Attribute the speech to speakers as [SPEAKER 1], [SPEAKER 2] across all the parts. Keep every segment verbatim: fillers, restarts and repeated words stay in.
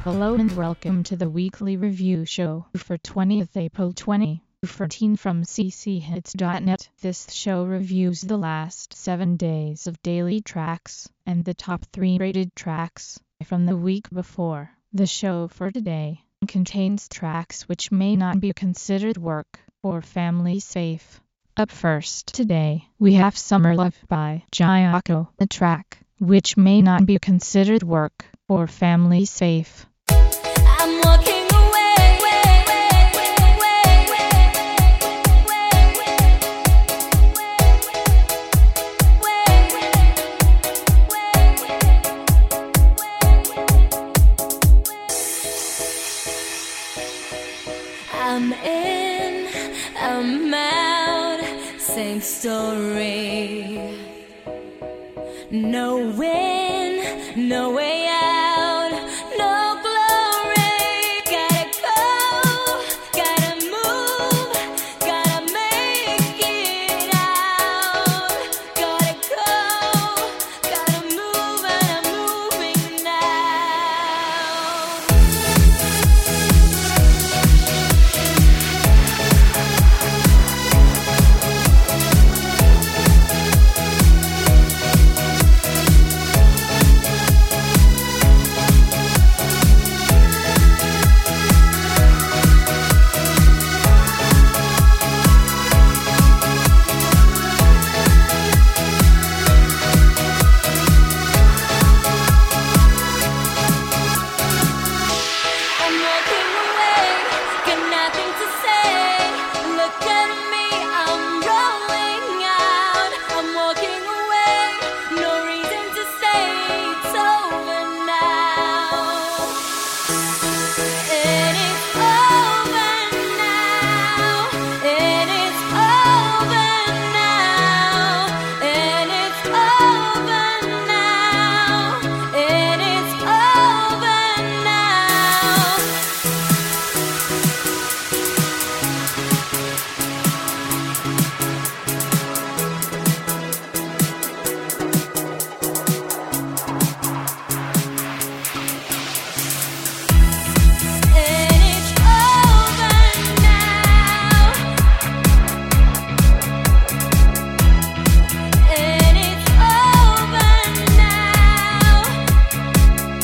[SPEAKER 1] Hello and welcome to the weekly review show for twentieth April twenty fourteen from c c hits dot net. This show reviews the last seven days of daily tracks and the top three rated tracks from the week before. The show for today contains tracks which may not be considered work or family safe. Up first today, we have Summer Love by Jayako, a track which may not be considered work or family safe.
[SPEAKER 2] I'm walking away. I'm in, I'm out, same story. No win, no way out, no glory. Gotta go, gotta move, gotta make it out. Gotta go, gotta move, and I'm moving now. I'm walking away, got nothing to say. Look at me, I'm rolling out. I'm walking away, no reason to stay. It's over now. It is over now. It is over now. It is over now. It is over now. It is over now. It is over now.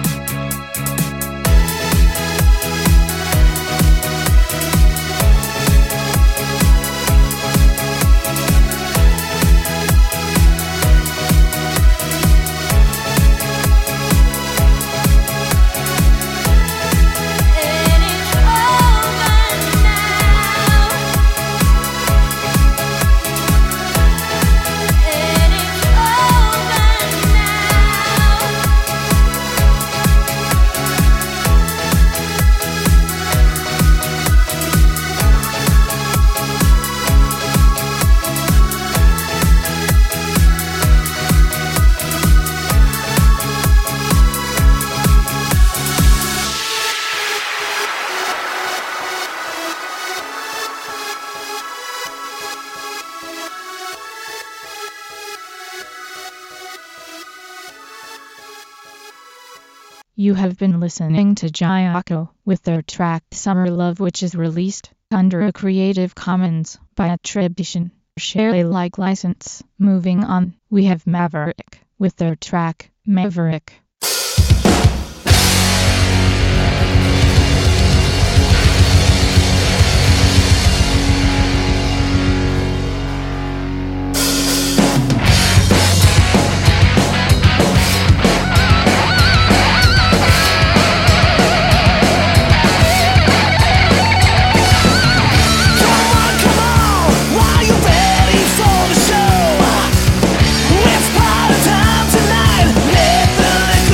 [SPEAKER 2] It is over now. It is over now.
[SPEAKER 1] You have been listening to Jayako with their track Summer Love, which is released under a Creative Commons by attribution, share Alike license. Moving on, we have Maverick with their track Maverick.
[SPEAKER 3] Come on, while you're ready for the show, it's party time tonight. Let the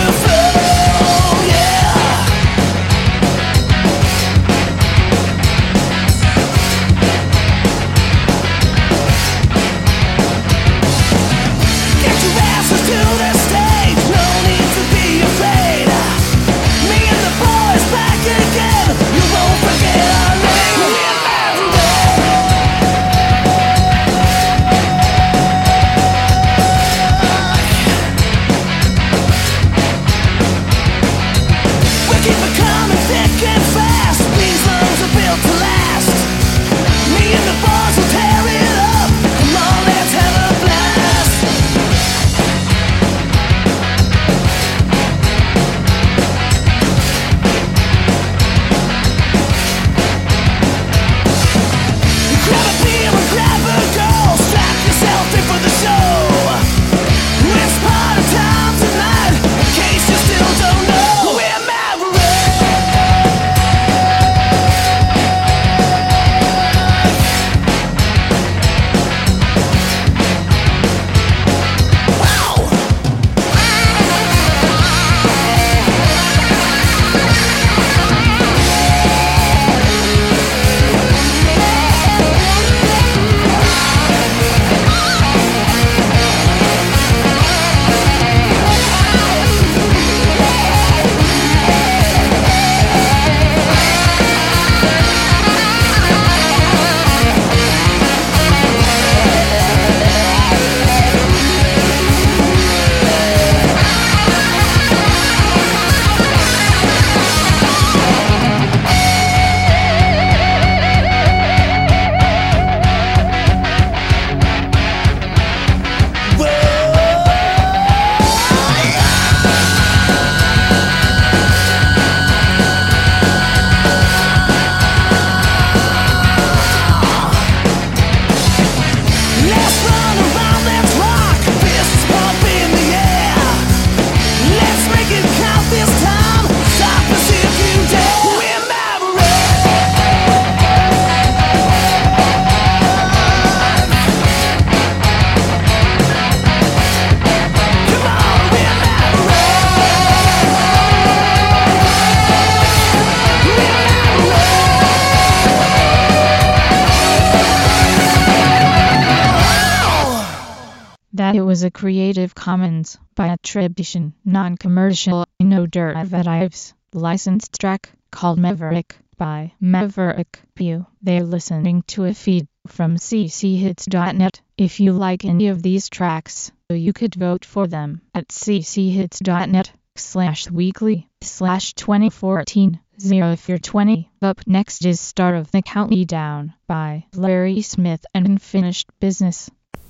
[SPEAKER 1] That it was a Creative Commons by attribution, non-commercial, no derivatives, licensed track called Maverick by Maverick View. They're listening to a feed from c c hits dot net. If you like any of these tracks, you could vote for them at c c hits dot net slash weekly slash twenty fourteen zero if you're twenty. Up next is Star of the Countdown by Larry Smith and Unfinished Business.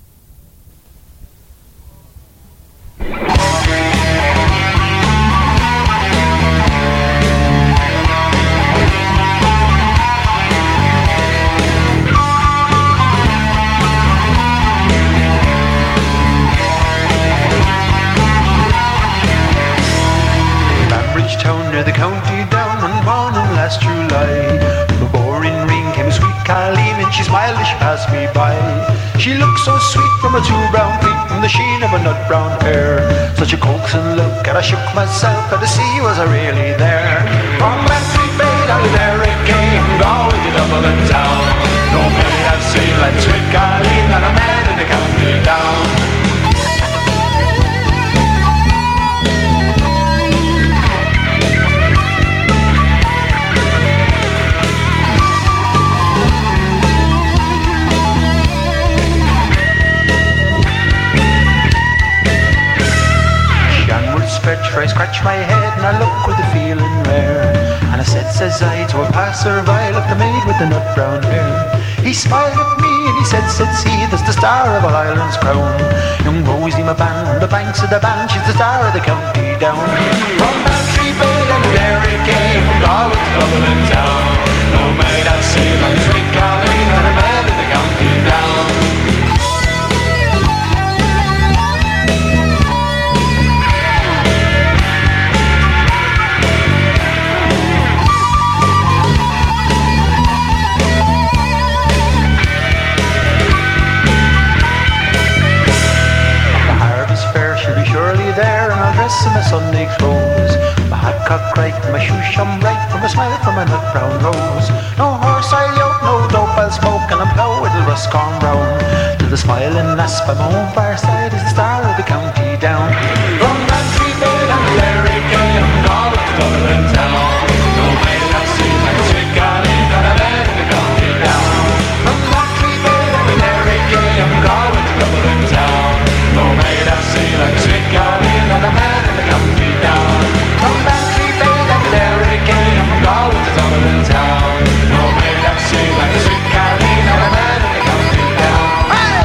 [SPEAKER 4] Town near the county down on born in last July. From a boring ring came a sweet Colleen, and she smiled as she passed me by. She looked so sweet from her two brown feet and the sheen of her nut brown hair. Such a coaxing look, and I shook myself at to see was I really there. From Bantry Bay down to Derry came, Galway to Dublin town. Nobody I've seen like sweet Colleen that I met in the county down. Stretch, I scratch my head and I look with a feeling rare. And I said, says I, to a passer-by, look the maid with the nut brown hair. He smiled at me and he said, said see, there's the star of all Ireland's crown. Young Rosie McBann on the banks of the Bann, she's the star of the county down. From Bantry Bay and Derry came, from Galway to Dublin town. No maid I've seen like sweet Colleen and I met in the county down. There and I'll dress in my Sunday clothes. My hat cocked right, my shoes shone right, from a smile from my nut brown rose. No horse I'll yoke, no dope I'll smoke, and I'm plough it'll rust gone brown. Till the smiling lass by my own fireside is the star of the county down. From Bantry Bay and Derry came, Galway to Dublin town. No maid I've seen like sweet Colleen that I met in the county down. From Bantry Bay and Derry came, Galway to Dublin town. No maid I've seen like sweet Colleen that I met in the county down. From Bantry Bay and Derry came, Galway to Dublin town. No maid I've seen like sweet Colleen that I met in the county down. Hey!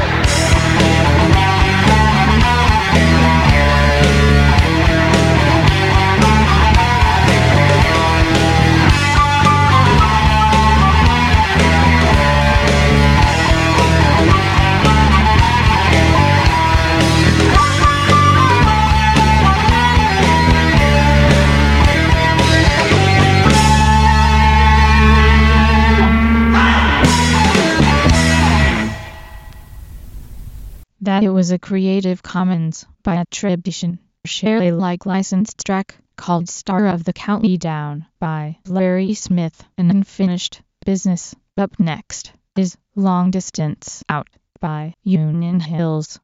[SPEAKER 1] That it was a Creative Commons by attribution, share Alike licensed track called Star of the County Down by Larry Smith and Unfinished Business. Up next is Long Distance Out by Union Hills.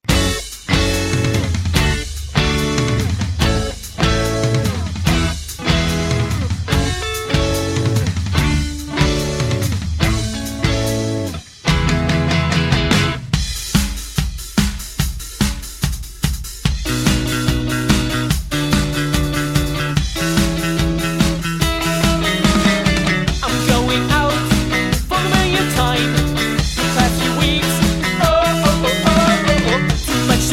[SPEAKER 3] Time, past few weeks, oh, oh, oh, oh, oh, oh. Too much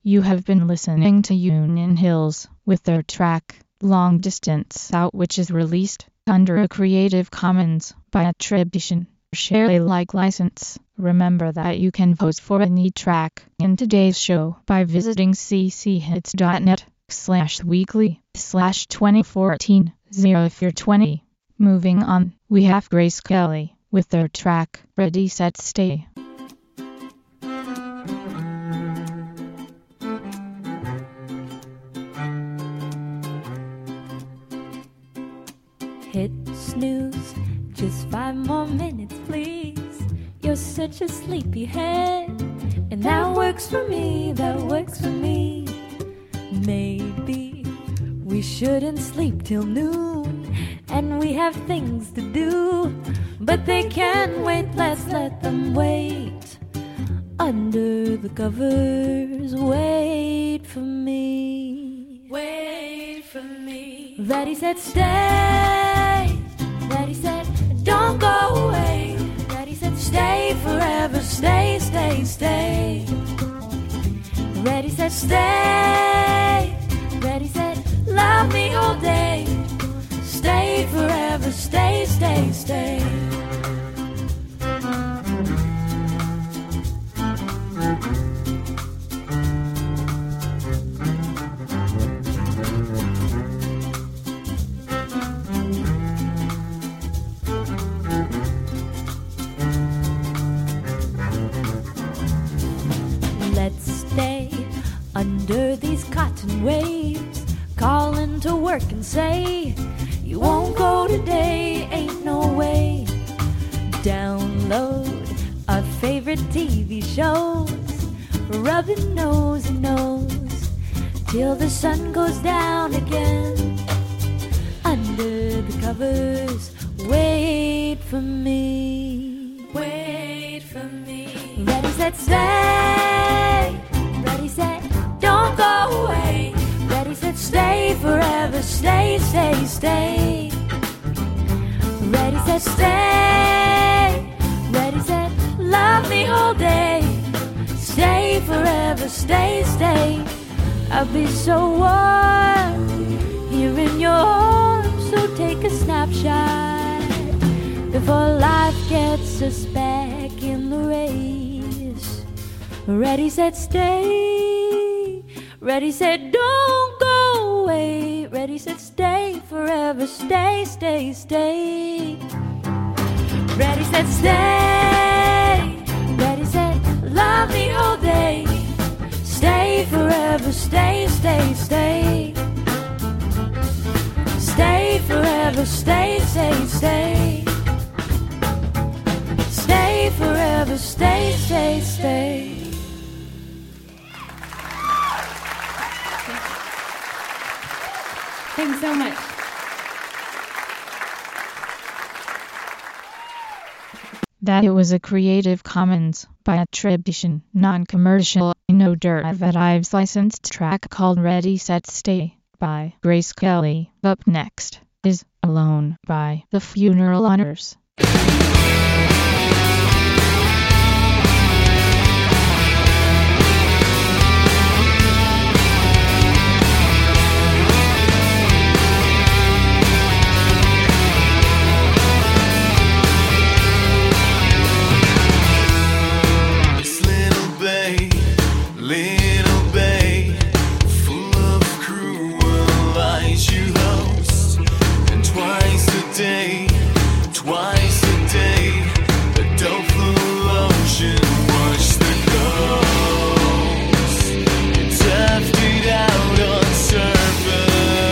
[SPEAKER 1] You have been listening to Union Hills with their track Long Distance Out, which is released under a Creative Commons by attribution, share Alike license. Remember that you can vote for any track in today's show by visiting cchits.net slash weekly slash 2014 zero if you're twenty. Moving on, we have Grace Kelly with their track Ready Set Stay.
[SPEAKER 2] Hit snooze, just five more minutes, please. You're such a sleepyhead, and that works for me, that works for me. Maybe we shouldn't sleep till noon, and we have things to do, but they can wait, let's let them wait. Under the covers, wait for me. Wait for me. Ready, set, stay. Ready, set, don't go away. Ready, set, stay forever. Stay, stay, stay. Ready, set, stay. Ready, set, love me all day. Stay forever. Stay, stay, stay. Let's stay under these cotton waves, calling to work and say, you won't go today, ain't no way. Download our favorite T V shows, rubbing nose and nose, till the sun goes down again. Under the covers, wait for me. Wait for me. Ready, set, stay. Ready, set, don't go away. Ready, set, stay forever. Stay, stay, stay. Ready, set, stay. Ready, set, love me all day. Stay forever. Stay, stay. I'll be so warm here in your arms. So take a snapshot before life gets us back in the race. Ready, set, stay. Ready, set, don't go away. Ready, set, stay forever. Stay, stay, stay. Ready, set, stay. Ready, set, love me all day. Stay forever. Stay, stay, stay. Stay forever. Stay, stay, stay. Stay forever. Stay, stay, stay.
[SPEAKER 5] Thanks so much.
[SPEAKER 1] That it was a Creative Commons by attribution, non-commercial, no derivatives licensed track called Ready Set Stay by Grace Kelly. Up next is Alone by The Funeral Honors.
[SPEAKER 3] Little bay, full of cruel eyes you host, and twice a day, twice a day, a doleful ocean washed the coast. You tapped it out on surface.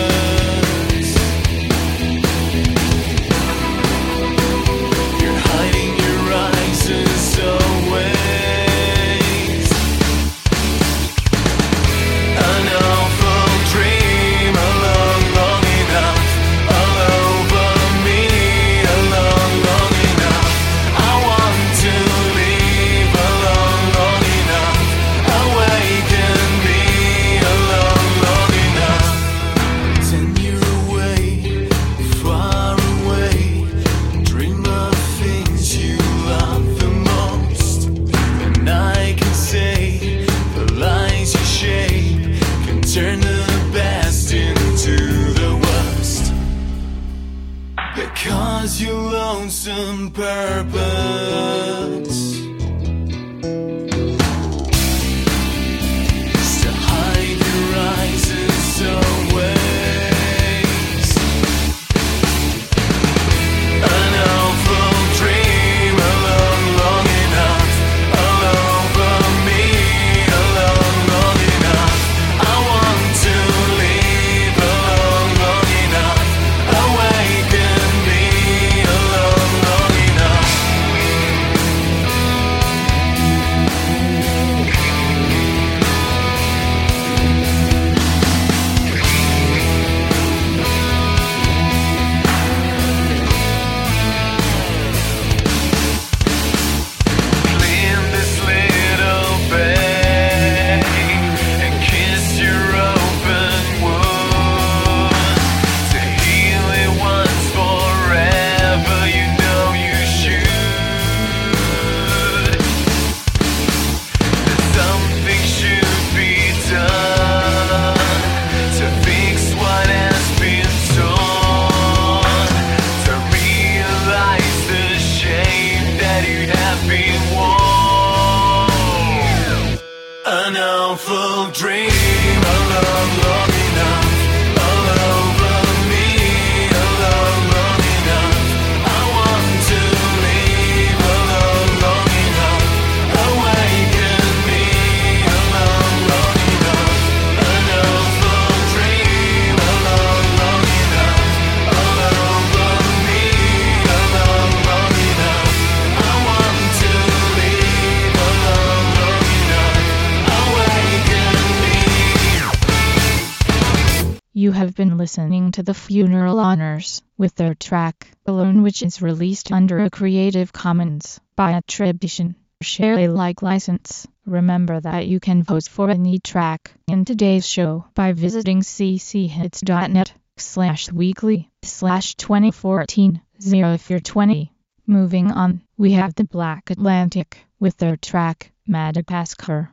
[SPEAKER 3] You're hiding your eyes as always. Dream alone long enough all over me. because your lonesome purpose is to hide your eyes in some ways. An awful dream alone long enough, alone for me, alone long enough. I want to leave alone long enough, awaken me alone long enough. Clean this little bay and kiss your open wound to heal it once forever. You know you should. That something should be done to fix what has been torn, to realize the shame that you have been worn. An awful dream alone long enough, alone for me, alone long enough. I want to leave alone long enough, awaken me alone long enough. An awful dream alone long enough, alone for me, alone long enough. I want to leave alone long enough, awaken me.
[SPEAKER 1] You have been listening to the Funeral Honors with their track Alone, which is released under a Creative Commons by attribution, share Alike license. Remember that you can vote for any track in today's show by visiting cchits.net slash weekly slash 2014 zero if you're twenty. Moving on, we have the Black Atlantic with their track Madagascar.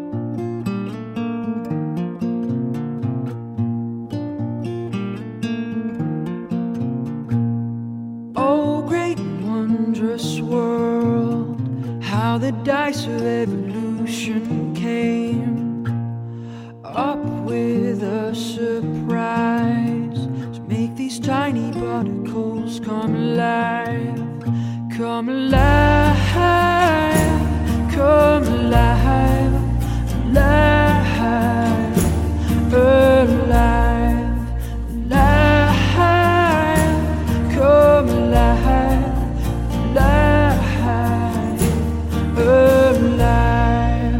[SPEAKER 5] Oh, great and wondrous world, how the dice of evolution came up with a surprise to make these tiny particles come alive, come alive, come alive, alive, alive, alive, come alive, alive, alive.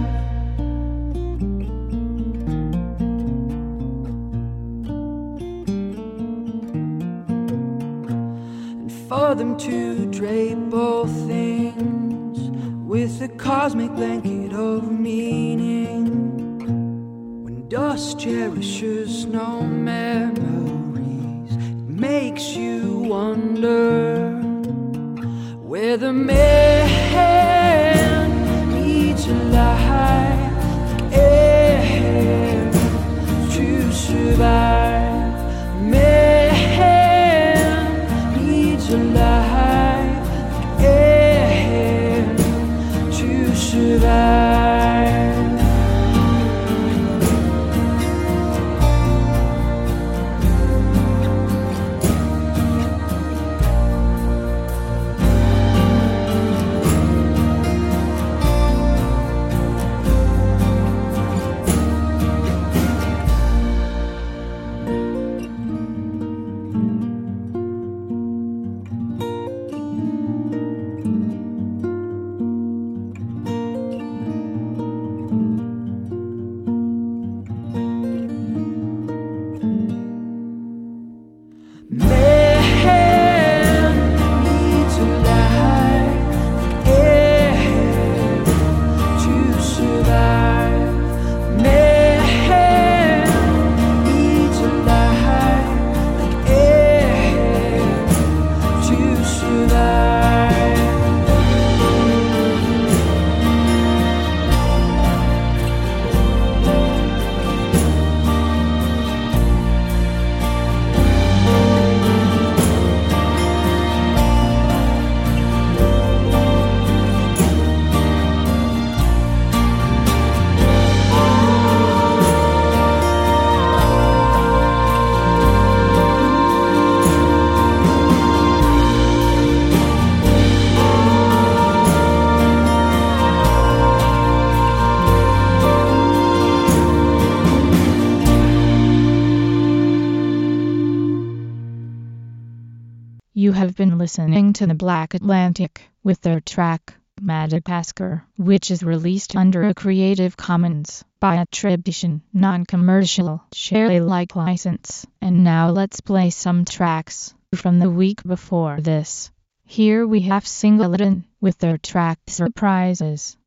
[SPEAKER 5] And for them to drape all things with a cosmic blanket of meaning, when dust cherishes no memories, it makes you wonder where the man needs a life like air to survive. Man needs a life like air to survive.
[SPEAKER 1] You have been listening to the Black Atlantic with their track Madagascar, which is released under a Creative Commons by attribution, non-commercial, share Alike license. And now let's play some tracks from the week before this. Here we have Singleton with their track Surprises.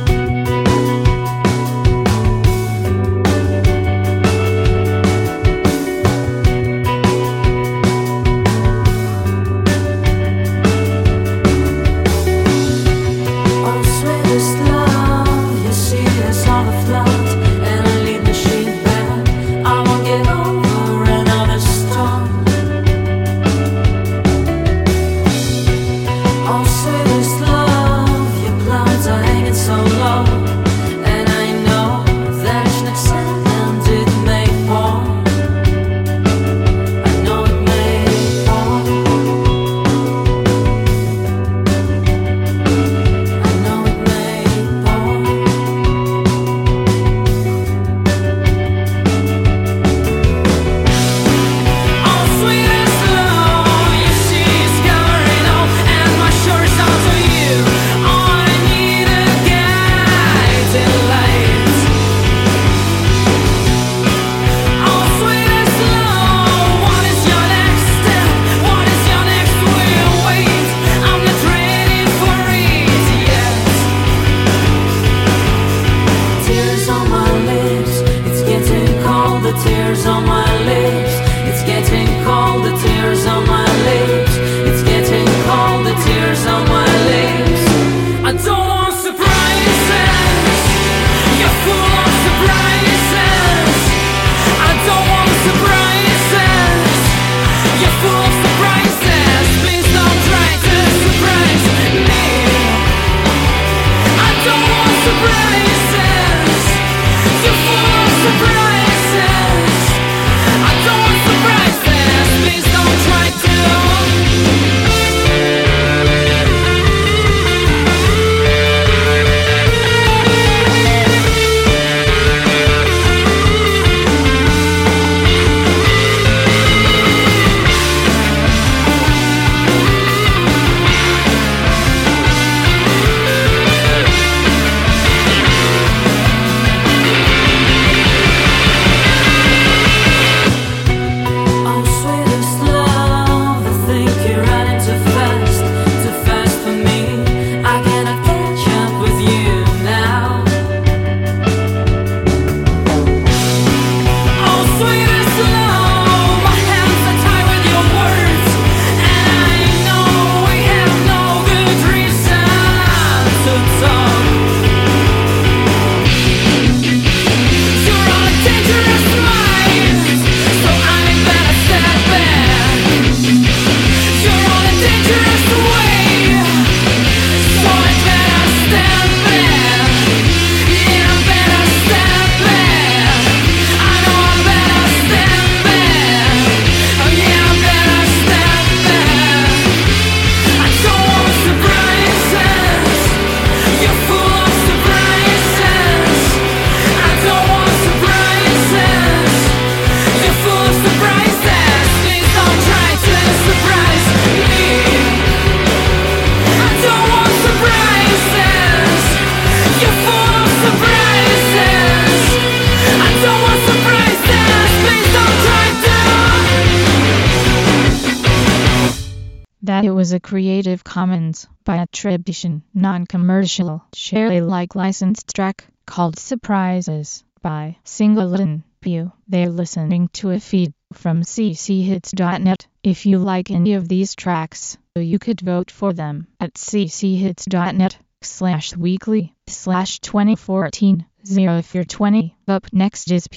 [SPEAKER 1] It was a Creative Commons by attribution, non-commercial, share Alike licensed track called Surprises by Singleton. You, they're listening to a feed from c c hits dot net. If you like any of these tracks, you could vote for them at c c hits dot net slash weekly slash twenty fourteen zero if you're twenty. Up next is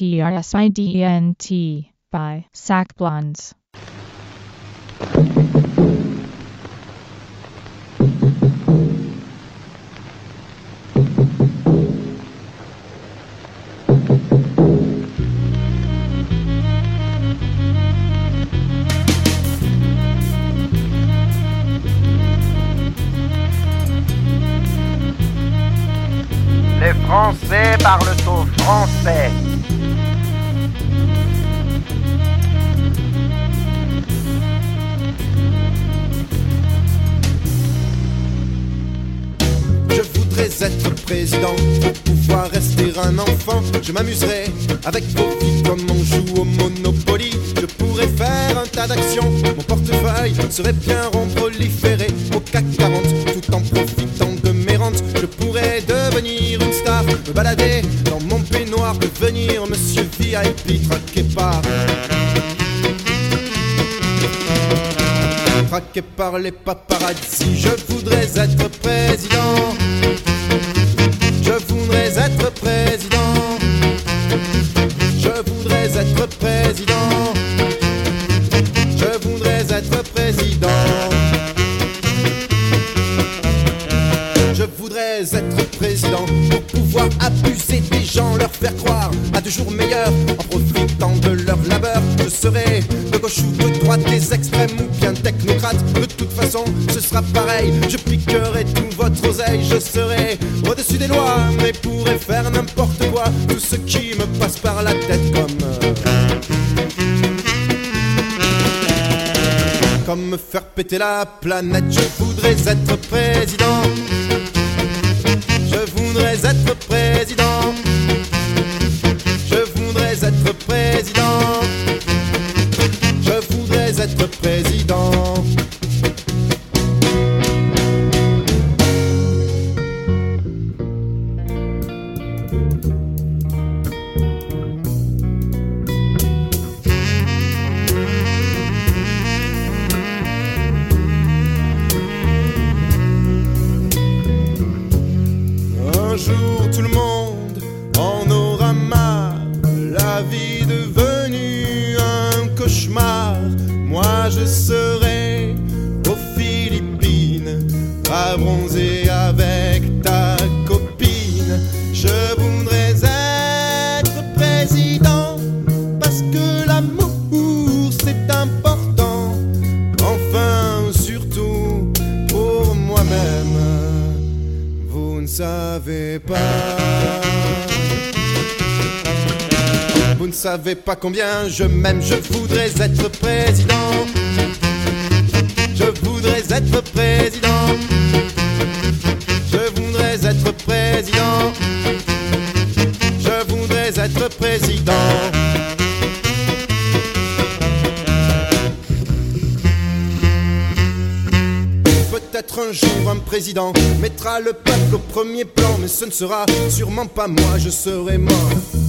[SPEAKER 1] President by Sac Blondes.
[SPEAKER 6] Les Français parlent au français.
[SPEAKER 7] être président pour pouvoir rester un enfant. Je m'amuserai avec vos filles comme on joue au Monopoly. Je pourrais faire un tas d'actions, mon portefeuille serait bien rond proliféré au C A C quarante, tout en profitant de mes rentes. Je pourrais devenir une star, me balader dans mon peignoir, devenir monsieur V I P traqué par traqué par les paparazzi. Je voudrais être président. Je voudrais être président. Je voudrais être président. Je voudrais être président. Je voudrais être président pour pouvoir abuser des gens, leur faire croire à de jours meilleurs en profitant de leur labeur. Je serai de gauche ou de droite, des extrêmes ou bien technocrate. De toute façon, ce sera pareil. Je piquerai tout votre oseille. Je serai au-dessus des lois, mais pourrai faire n'importe quoi. Tout ce qui me passe par la tête comme... Euh, comme me faire péter la planète. Je voudrais être président. Je voudrais être président. Je voudrais être président. Je voudrais être président. Un jour tout le monde en aura marre, la vie devenue un cauchemar. Moi je serai aux Philippines, à bronzer avec ta copine. Je voudrais être président, parce que l'amour c'est important. Enfin surtout pour moi-même. Vous ne savez pas, vous ne savez pas combien je m'aime. Je voudrais être président. Je voudrais être président. Je voudrais être président. Je voudrais être président. Peut-être un jour un président mettra le peuple au premier plan, mais ce ne sera sûrement pas moi, je serai mort.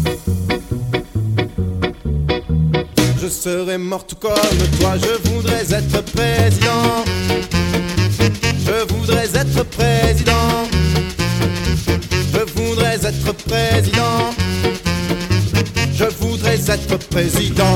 [SPEAKER 7] Je serai mort tout comme toi. Je voudrais être président. Je voudrais être président. Je voudrais être président. Je voudrais être président.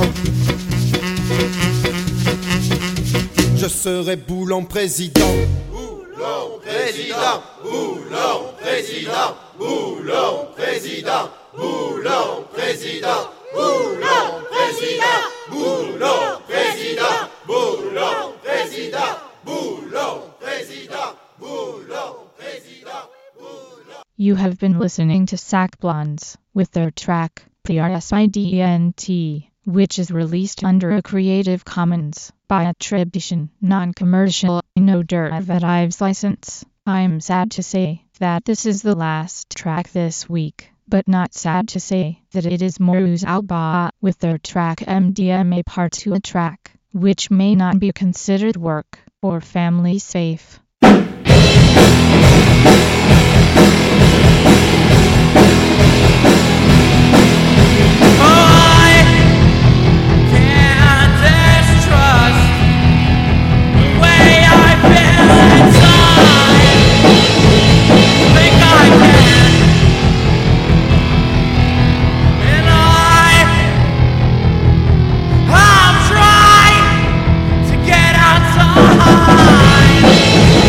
[SPEAKER 7] Je serai Boulon président. Boulon président. Boulon président. Boulon président. Boulon président. Boulon président. Boulon président. Boulon président. Boulon président. Boulon président.
[SPEAKER 1] You have been listening to Sac Blondes with their track President, which is released under a Creative Commons by attribution, non-commercial, no derivatives license. I'm sad to say that this is the last track this week, but not sad to say that it is Moruz Alba with their track M D M A Part two, a track which may not be considered work or family safe.
[SPEAKER 3] Outside.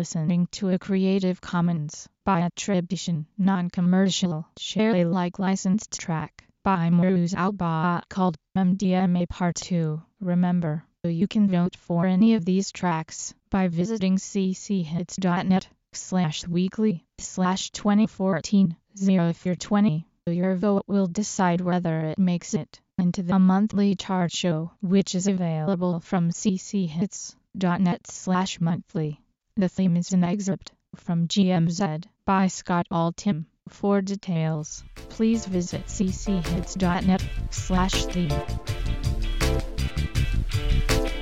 [SPEAKER 1] listening to a Creative Commons by attribution, non-commercial, share Alike licensed track by Muruz Alba called M D M A Part two. Remember, you can vote for any of these tracks by visiting cchits.net slash weekly slash 2014 0 if you're twenty. Your vote will decide whether it makes it into the monthly chart show, which is available from cchits.net slash monthly. The theme is an excerpt from G M Z by Scott Altham. For details, please visit cchits.net slash theme.